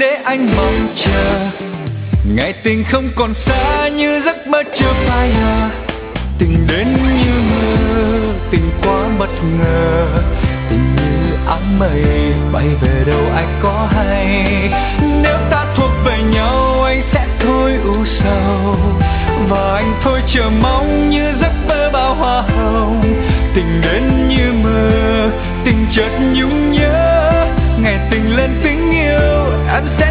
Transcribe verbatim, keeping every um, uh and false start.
để anh mong chờ. Ngày tình không còn xa như giấc mơ chưa phai nhòa. Tình đến như mơ, tình quá bất ngờ. Tình như áng mây bay về đâu anh có hay. Nếu ta thuộc về nhau anh sẽ thôi u sầu. Và anh thôi chờ mong như giấc mơ bao hoa hồng. Tình đến như mơ, tình chợt nhung nhớ. Ngày tình lên tình yêu em sẽ